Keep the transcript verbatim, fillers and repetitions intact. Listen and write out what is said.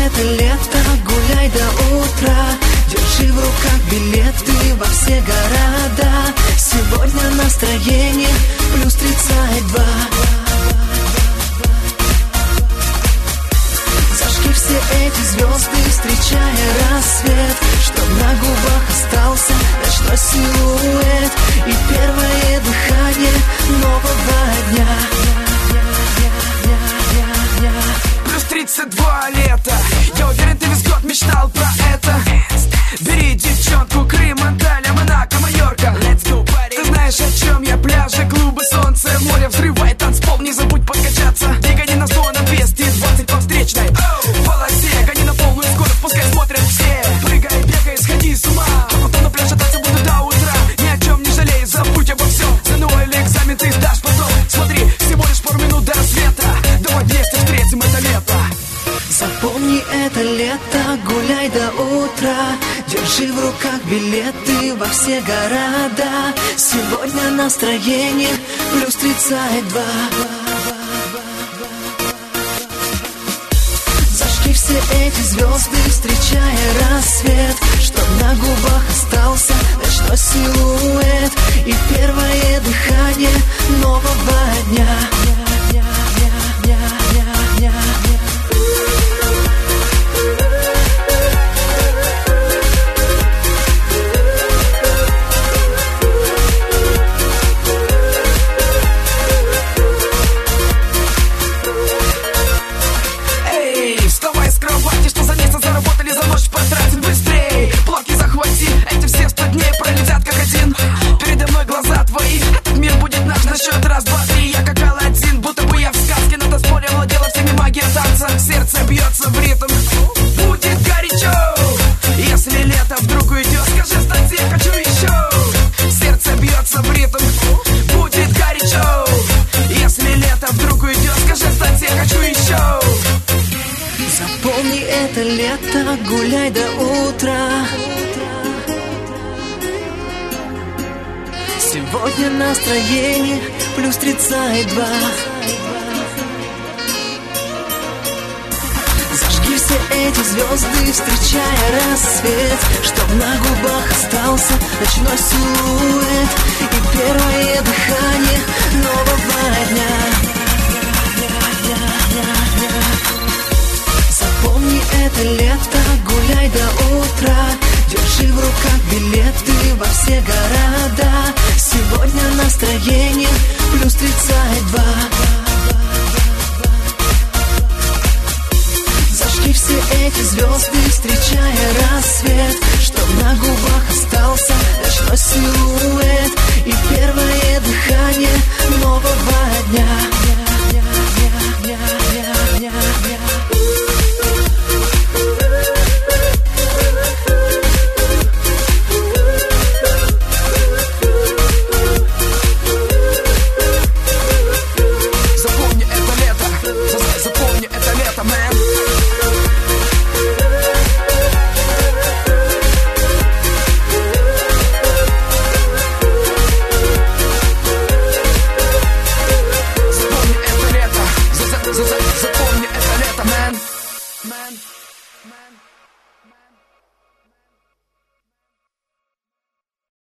это лето, гуляй до утра. Держи в руках билеты во все города. Сегодня настроение плюс тридцать два. Зажги все эти звезды, встречая рассвет, чтоб на губах остался ночной силуэт и первое дыхание нового дня. Плюс тридцать два лета. Я уверен, ты весь год мечтал про это. Бери девчонку, Крым, Анталия, Монако, Майорка. Ты знаешь, о чем я? Пляжи, клубы, солнце, море, взрывай танцпол. Не забудь подкачаться. Двигай на сто, на двести двадцать по встречной. В полосе, гони на полную скорость, пускай смотрят все. Прыгай, бегай, сходи с ума. Потом на пляже танцы буду до утра. Ни о чем не жалей, забудь обо всем. ЗНО или экзамен ты сдашь потом. Смотри, всего лишь пару минут до рассвета. Давай вместе встретим это лето. Запомни это лето, гуляй до утра. Держи в руках билеты во все города. Сегодня настроение плюс тридцать два. Зажги все эти звезды, встречая рассвет, чтоб на губах остался ночной силуэт и первое дыхание нового дня. Заработали за ночь, потратим быстрей. Блоки захвати, эти все сто дней пролетят как один. Передо мной глаза твои, этот мир будет наш на счет раз, два, три. Я как Аладдин, будто бы я в сказке. На танцполе владела всеми магия танца. Сердце бьется в ритм, будет горячо. Если лето вдруг уйдет, скажи, кстати, я хочу еще. Сердце бьется в ритм, будет горячо. Если лето вдруг уйдет, скажи, кстати, я хочу еще. Запомни это лето, гуляй до утра. Сегодня настроение плюс тридцать два. Зажги все эти звезды, встречая рассвет, чтоб на губах остался ночной силуэт и первое дыхание нового дня. Помни это лето, гуляй до утра. Держи в руках билеты во все города. Сегодня настроение плюс тридцать два. Зажги все эти звезды, встречая рассвет, чтоб на губах остался ночной силуэт и первое дыхание нового дня. Запомни это лето, man. Man, man.